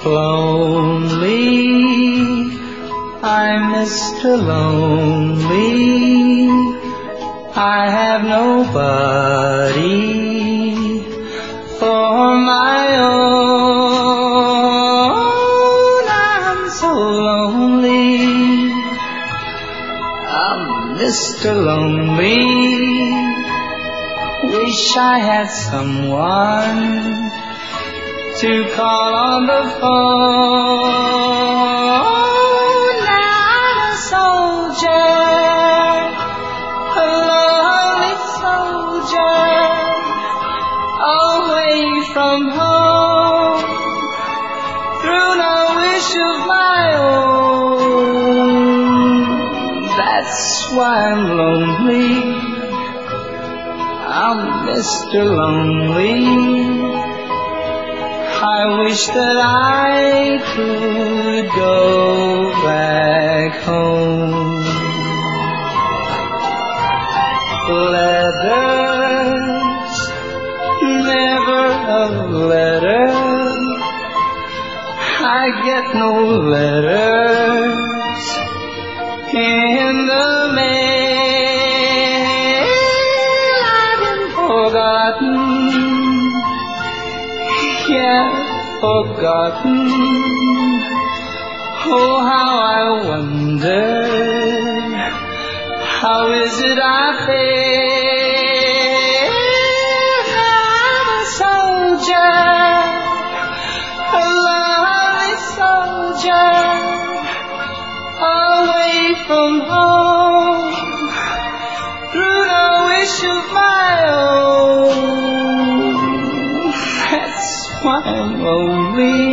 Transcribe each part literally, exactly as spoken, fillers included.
lonely, I'm Mister Lonely. I have nobody for my own. I'm so lonely, I'm Mister Lonely. Wish I had someone to call on the phone. I'm a soldier, a lonely soldier, away from home, through no wish of my own. That's why I'm lonely, I'm Mister Lonely. I wish that I could go back home. Letters, never a letter. I get no letters in the mail. I've been forgotten, yeah, forgotten. Oh, how I wonder, how is it I feel? I'm a soldier, a lonely soldier, away from home, through no wish of my own. That's why I'm lonely,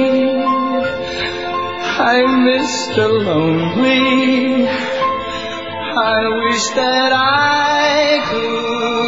I'm Mister Lonely. I wish that I could